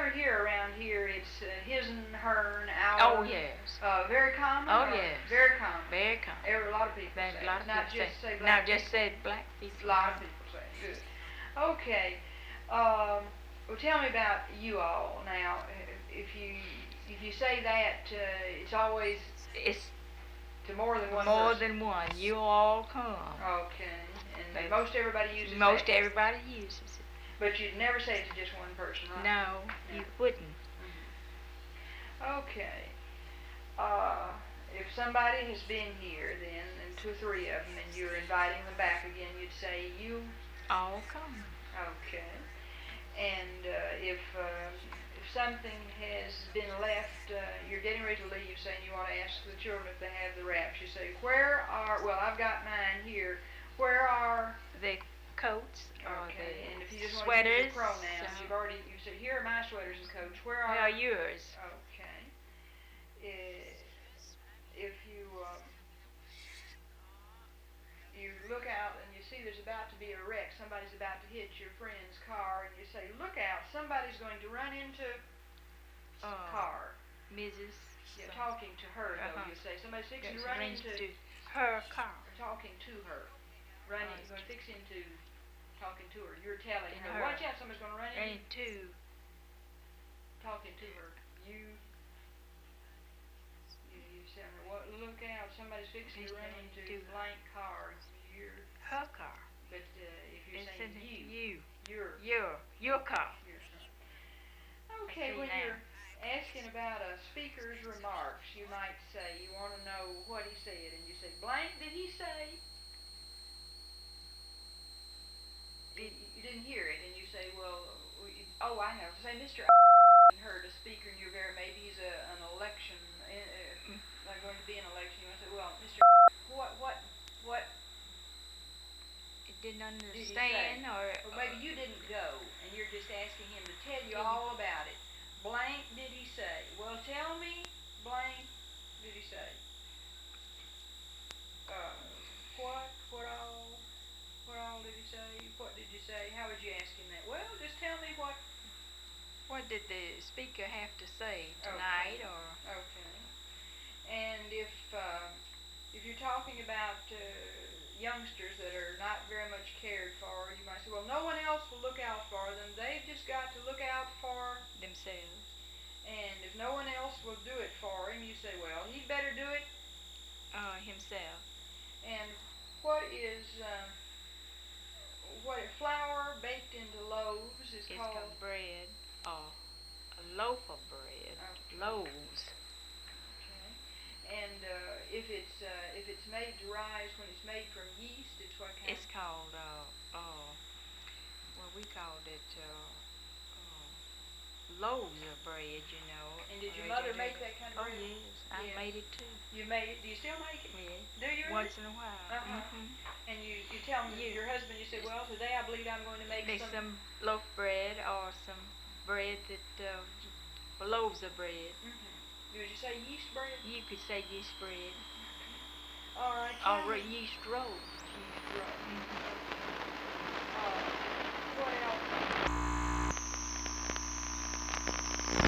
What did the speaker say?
ever hear around here, it's his'n, her'n, our. Oh, yes. Very common? Oh, yes. Very common. Very common. A lot of people say A lot it. of Not people just say. say No, black just people. say black people. A lot of people say it. Good. Okay. Well, tell me about you all now. If you say that, it's always It's to more than one more person. than one. You all come. Okay. And most everybody uses Most that. everybody uses it. But you'd never say it to just one person, right? No, you wouldn't. Okay. If somebody has been here, then, and 2 or 3 of them, and you're inviting them back again, you'd say, you all come. Okay. And if something has been left, you're getting ready to leave, saying you want to ask the children if they have the wraps, you say, where are, well, I've got mine here, where are the coats or okay, the and if you just sweaters? Want to use your pronouns, you said, here are my sweaters and coats, where are yours? Okay. If you look out and you see there's about to be a wreck, somebody's about to hit your friend's car, and you say, look out, somebody's going to run into car. Mrs. Yeah, talking to her, though, you say. Somebody's fixing to run into her car. Talking to her. Going to fix into talking to her. You're telling her, watch out, somebody's going to run into. Talking to her. You say, look out, somebody's fixing to run into blank car. Her car. But if you're saying your car. Okay, when you're asking about a speaker's remarks, you might say, you want to know what he said, and you say, blank, did he say? You didn't hear it, and you say, well, I know. Say, Mr. heard a speaker in your very, maybe he's an election, like going to be an election. You want to say, well, Mr. what didn't understand, or maybe you didn't go, and you're just asking him to tell you all about it. Blank did he say? Well, tell me, blank did he say? What all did he say? What did you say? How would you ask him that? Well, just tell me what. What did the speaker have to say tonight, Okay. And if you're talking about youngsters that are not very much cared for, you might say, well, no one else will look out for them. They've just got to look out for themselves. And if no one else will do it for him, you say, well, he'd better do it himself. And what is flour baked into loaves is called bread, or a loaf of bread, loaves. And if it's made to rise when it's made from yeast, it's what kind? It's called we called it loaves of bread, you know. And did your mother make that kind of bread? Oh yes, I made it too. You made it? Do you still make it? Yes. Do you? Once in a while. And you tell your husband, you say, well, today I believe I'm going to make some loaf bread or some bread that loaves of bread. Did you say yeast bread? You could say yeast bread. All right. Or yeast rolls. Yeast rolls. What else?